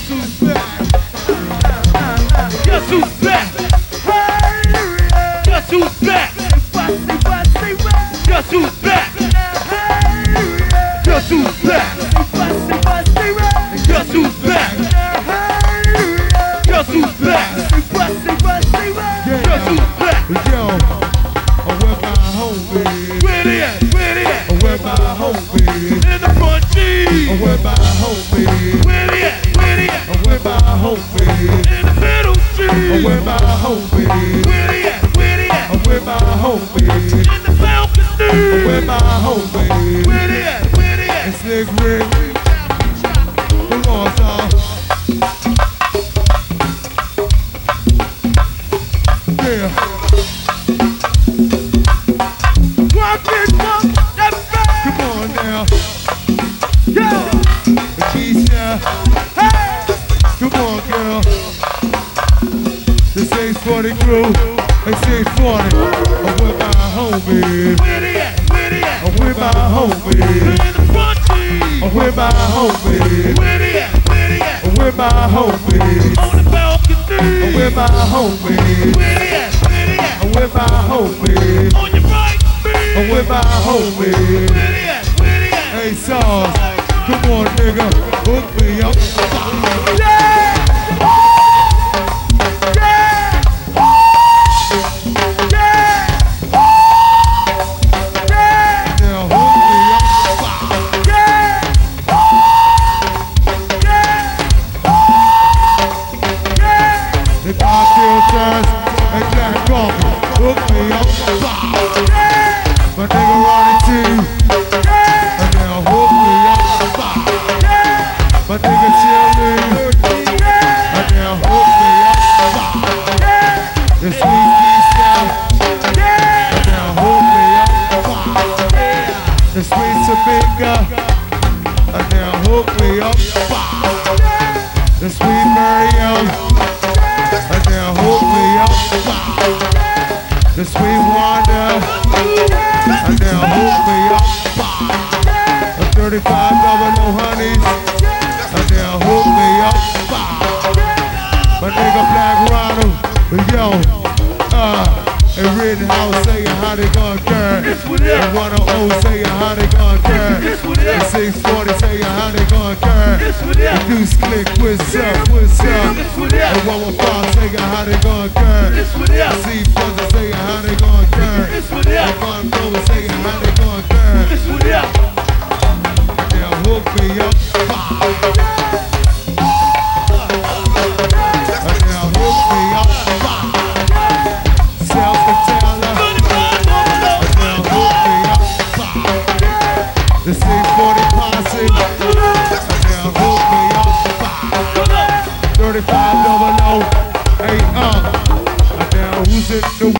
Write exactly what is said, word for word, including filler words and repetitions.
who's back? Guess who's back? Guess who's back? Guess who's back? Guess who's back? Guess who's back? Guess who's back? Guess who's back? Yo, oh, where my home is? Where they at? Where they at? Oh, where my home is? In the front Oh, G. where my home is? Where they at? Where they at? Oh, where my home is? In the middle G. Oh, where my home is? Where they at? Where they at? Oh, where my home is? In the balcony. Oh, where my home is? Where they at? Where they at? It's Slick Rick. Come on, son. Yeah. Walk it, walk that back. Come on now. Yeah. Keisha. Hey. Come on, girl. This ain't forty crew. It's eight forty. Oh, where my home is? Where they at? Where they at? Oh, where my home is? In the front G. Oh, where my home is? Where they at? Where they at? Oh, where my home is? On the balcony. Oh, where my home is? Where they at? Where they at? Oh, where my home is? On your right. Oh, where my home is? Where they at? Where they at? Hey, Sauce, come on, nigga, hook me up. Yeah. Now hook me up. The cocktail turns and Jack Coffee, hook me up. My nigga Ronnie T, and now hook me up. My nigga Chili, and now hook me up. The sweet pea style, and now hook me up. The sweet Topeka, and now hook me up. The sweet Miriam, and now hook me up. The sweet Wanda, and now hook me up. The thirty-five double O honeys, and now hook me up. My nigga Black Ronald, yo, uh, and Rittenhouse saying how they gon' turn. And one oh oh saying how they gon' turn. And six forty saying how they gon' turn. And Deuce Click, what's up, what's up? And one one five saying how they gon' turn. And C Fuzzer saying how they gon' turn. And Von Clover saying how they gon' turn. Now hook me up. And now hook me up. Self and Taylor. And now hook me up. The C forty posse. And now hook me up. thirty-five double O. Hey, uh. And now who's in the